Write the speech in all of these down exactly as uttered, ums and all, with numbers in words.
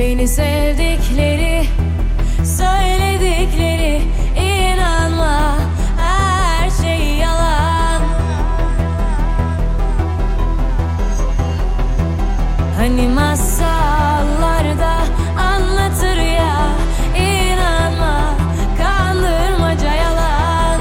Beni sevdikleri, söyledikleri, inanma, her şey yalan. Hani masallarda anlatır ya, inanma, kandırmaca yalan.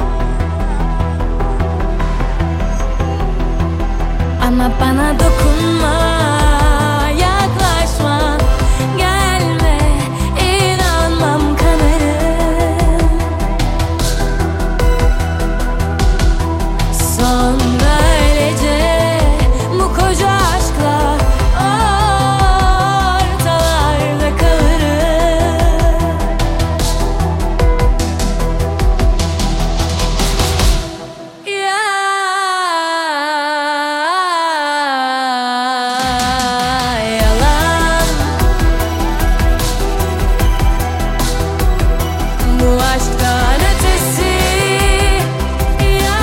Ama bana dokunma, yaklaşma, gelme, inanmam, kanarım. Sonra öylece bu koca aşkla ortalarda kalırım. Ya yalan, bu aşktan ötesi. Ya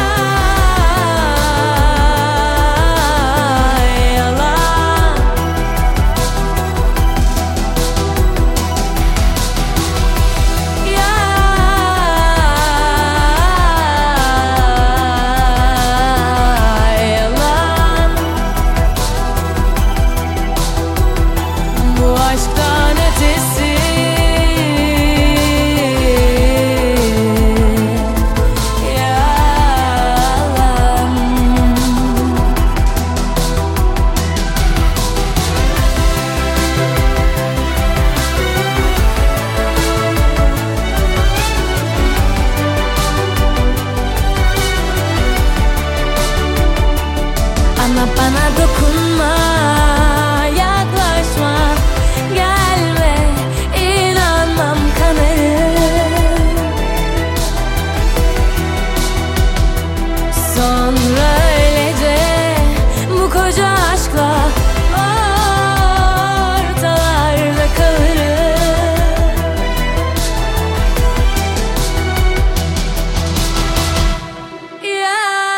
yalan, ya yalan, bu aşktan ötesi. Yalan. Ama bana dokunma, yaklaşma, gelme, inanmam, kanarım. Sonra öylece bu koca aşkla ortalarda kalırım. Ya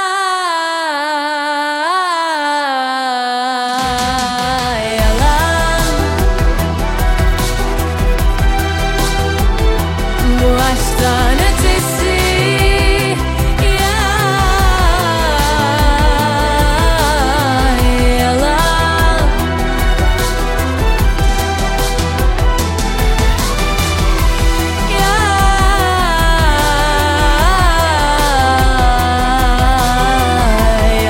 yalan, bu aşktan ötesi. Ya yalan, ya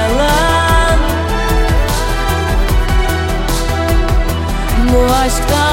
yalan, bu aşktan